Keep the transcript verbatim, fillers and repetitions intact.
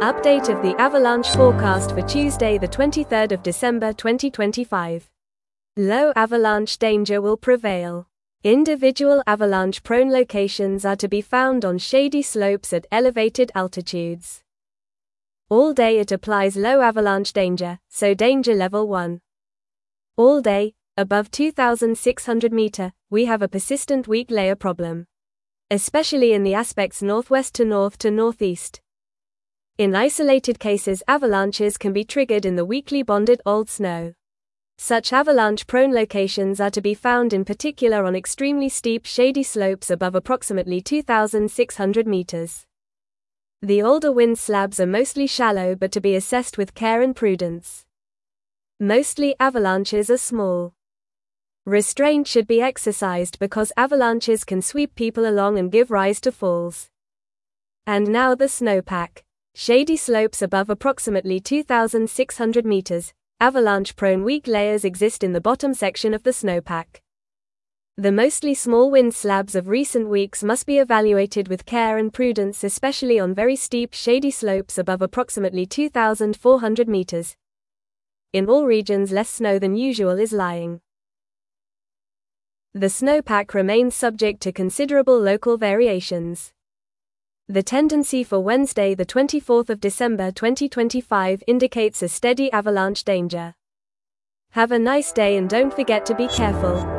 Update of the avalanche forecast for Tuesday, the twenty-third of December twenty twenty-five. Low avalanche danger will prevail. Individual avalanche-prone locations are to be found on shady slopes at elevated altitudes. All day it applies low avalanche danger, so danger level one. All day, above two thousand six hundred meters, we have a persistent weak layer problem, especially in the aspects northwest to north to northeast. In isolated cases, avalanches can be triggered in the weakly bonded old snow. Such avalanche-prone locations are to be found in particular on extremely steep shady slopes above approximately two thousand six hundred meters. The older wind slabs are mostly shallow but to be assessed with care and prudence. Mostly avalanches are small. Restraint should be exercised because avalanches can sweep people along and give rise to falls. And now the snowpack. Shady slopes above approximately two thousand six hundred meters, avalanche-prone weak layers exist in the bottom section of the snowpack. The mostly small wind slabs of recent weeks must be evaluated with care and prudence, especially on very steep shady slopes above approximately two thousand four hundred meters. In all regions, less snow than usual is lying. The snowpack remains subject to considerable local variations. The tendency for Wednesday, the twenty-fourth of December twenty twenty-five, indicates a steady avalanche danger. Have a nice day and don't forget to be careful.